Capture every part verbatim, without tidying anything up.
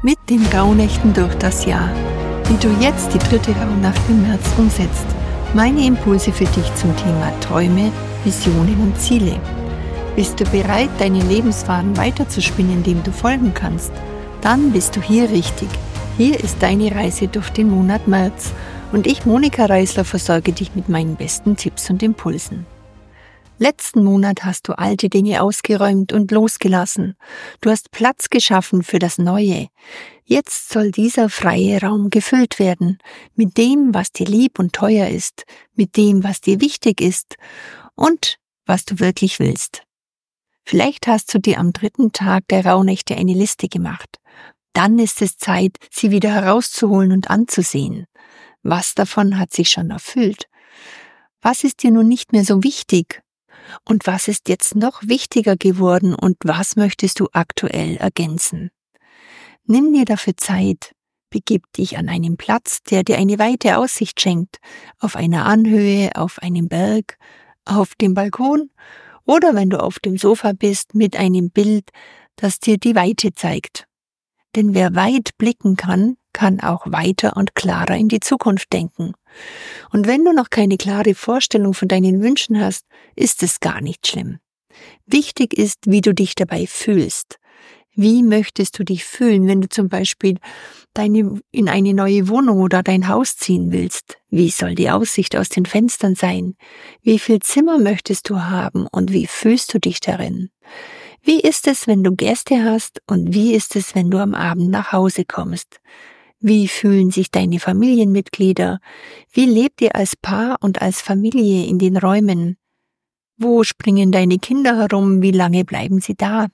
mit den Rauhnächten durch das Jahr. Wie du jetzt die dritte Rauhnacht im März umsetzt. Meine Impulse für dich zum Thema Träume, Visionen und Ziele. Bist du bereit, deine Lebensfaden weiterzuspinnen, dem du folgen kannst? Dann bist du hier richtig. Hier ist deine Reise durch den Monat März und ich, Monika Reisler, versorge dich mit meinen besten Tipps und Impulsen. Letzten Monat hast du alte Dinge ausgeräumt und losgelassen. Du hast Platz geschaffen für das Neue. Jetzt soll dieser freie Raum gefüllt werden mit dem, was dir lieb und teuer ist, mit dem, was dir wichtig ist und was du wirklich willst. Vielleicht hast du dir am dritten Tag der Rauhnächte eine Liste gemacht. Dann ist es Zeit, sie wieder herauszuholen und anzusehen. Was davon hat sich schon erfüllt? Was ist dir nun nicht mehr so wichtig? Und was ist jetzt noch wichtiger geworden und was möchtest du aktuell ergänzen? Nimm dir dafür Zeit, begib dich an einen Platz, der dir eine weite Aussicht schenkt, auf einer Anhöhe, auf einem Berg, auf dem Balkon oder wenn du auf dem Sofa bist mit einem Bild, das dir die Weite zeigt. Denn wer weit blicken kann, kann auch weiter und klarer in die Zukunft denken. Und wenn du noch keine klare Vorstellung von deinen Wünschen hast, ist es gar nicht schlimm. Wichtig ist, wie du dich dabei fühlst. Wie möchtest du dich fühlen, wenn du zum Beispiel deine, in eine neue Wohnung oder dein Haus ziehen willst? Wie soll die Aussicht aus den Fenstern sein? Wie viel Zimmer möchtest du haben und wie fühlst du dich darin? Wie ist es, wenn du Gäste hast und wie ist es, wenn du am Abend nach Hause kommst? Wie fühlen sich deine Familienmitglieder? Wie lebt ihr als Paar und als Familie in den Räumen? Wo springen deine Kinder herum? Wie lange bleiben sie da?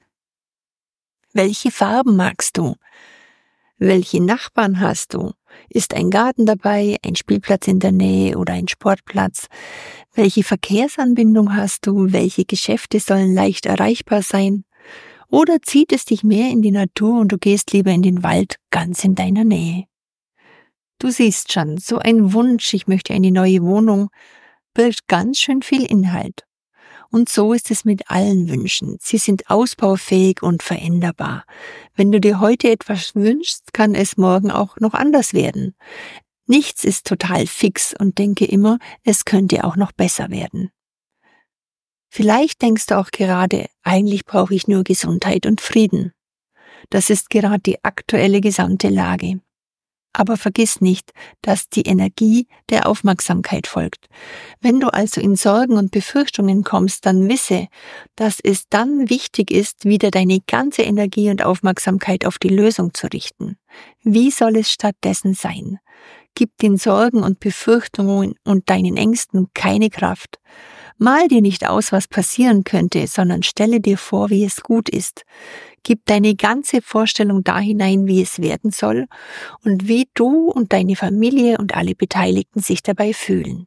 Welche Farben magst du? Welche Nachbarn hast du? Ist ein Garten dabei, ein Spielplatz in der Nähe oder ein Sportplatz? Welche Verkehrsanbindung hast du? Welche Geschäfte sollen leicht erreichbar sein? Oder zieht es dich mehr in die Natur und du gehst lieber in den Wald ganz in deiner Nähe? Du siehst schon, so ein Wunsch, ich möchte eine neue Wohnung, birgt ganz schön viel Inhalt. Und so ist es mit allen Wünschen. Sie sind ausbaufähig und veränderbar. Wenn du dir heute etwas wünschst, kann es morgen auch noch anders werden. Nichts ist total fix und denke immer, es könnte auch noch besser werden. Vielleicht denkst du auch gerade, eigentlich brauche ich nur Gesundheit und Frieden. Das ist gerade die aktuelle gesamte Lage. Aber vergiss nicht, dass die Energie der Aufmerksamkeit folgt. Wenn du also in Sorgen und Befürchtungen kommst, dann wisse, dass es dann wichtig ist, wieder deine ganze Energie und Aufmerksamkeit auf die Lösung zu richten. Wie soll es stattdessen sein? Gib den Sorgen und Befürchtungen und deinen Ängsten keine Kraft. Mal dir nicht aus, was passieren könnte, sondern stelle dir vor, wie es gut ist. Gib deine ganze Vorstellung da hinein, wie es werden soll und wie du und deine Familie und alle Beteiligten sich dabei fühlen.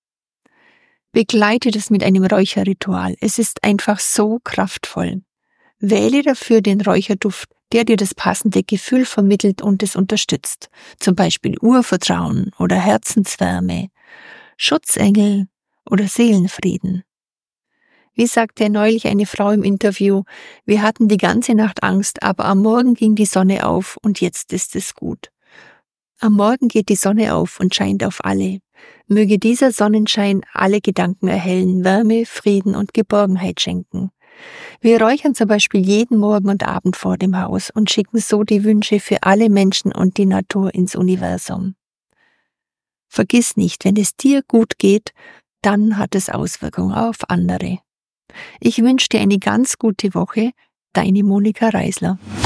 Begleite das mit einem Räucherritual. Es ist einfach so kraftvoll. Wähle dafür den Räucherduft, der dir das passende Gefühl vermittelt und es unterstützt. Zum Beispiel Urvertrauen oder Herzenswärme, Schutzengel oder Seelenfrieden. Wie sagte neulich eine Frau im Interview, wir hatten die ganze Nacht Angst, aber am Morgen ging die Sonne auf und jetzt ist es gut. Am Morgen geht die Sonne auf und scheint auf alle. Möge dieser Sonnenschein alle Gedanken erhellen, Wärme, Frieden und Geborgenheit schenken. Wir räuchern zum Beispiel jeden Morgen und Abend vor dem Haus und schicken so die Wünsche für alle Menschen und die Natur ins Universum. Vergiss nicht, wenn es dir gut geht, dann hat es Auswirkungen auf andere. Ich wünsche dir eine ganz gute Woche, deine Monika Reisler.